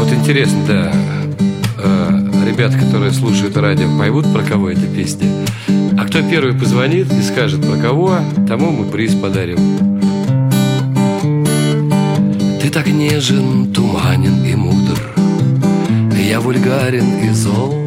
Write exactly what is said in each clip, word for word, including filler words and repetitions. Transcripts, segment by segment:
Вот интересно, да, э, ребята, которые слушают радио, поймут, про кого эта песня. А кто первый позвонит и скажет, про кого, тому мы приз подарим. Ты так нежен, туманен и мудр, я вульгарен и зол,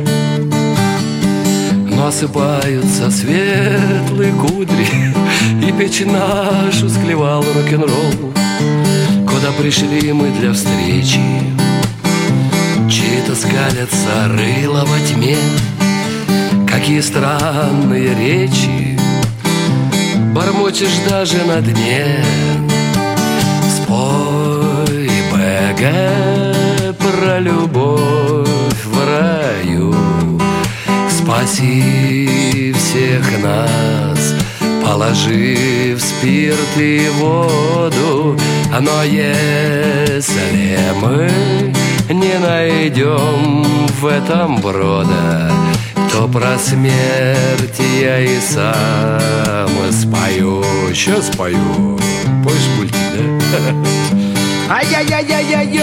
но осыпаются светлые кудри, и печь нашу склевал рок-н-ролл. Куда пришли мы для встречи, чьи-то скалятся рыла во тьме. Какие странные речи бормочешь даже на дне. Спой, БГ, про любовь в раю, спаси всех нас, положи в спирт и воду. Но если мы не найдем в этом брода, то про смерть я и сам спою. Сейчас спою. Поешь мультик, да? Ай-яй-яй-яй-яй-яй.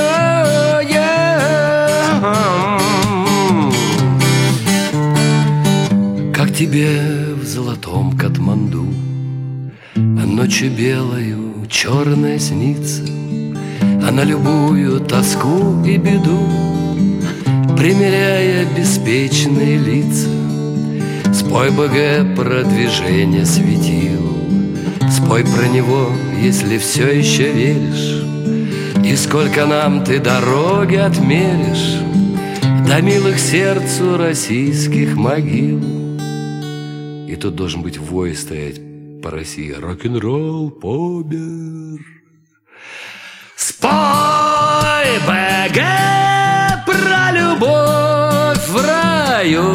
Как тебе в золотом Катманду ночью белою черная снится, а на любую тоску и беду, примеряя беспечные лица. Спой, БГ, про движение светил, спой про него, если все еще веришь. И сколько нам ты дороги отмеришь до милых сердцу российских могил. И тут должен быть вой стоять по России. Рок-н-ролл помер. Спой, БГ, про любовь в раю,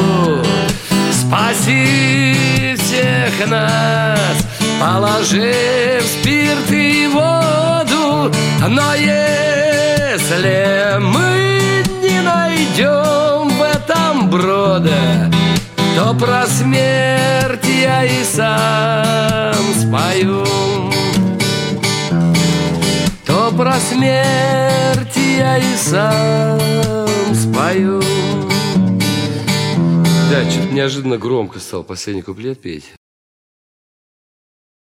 спаси всех нас, положи в спирт и воду. Но если мы не найдем в этом брода, то про смерть я и сам спою. То про смерть я и сам спою. Да, что-то неожиданно громко стал последний куплет петь.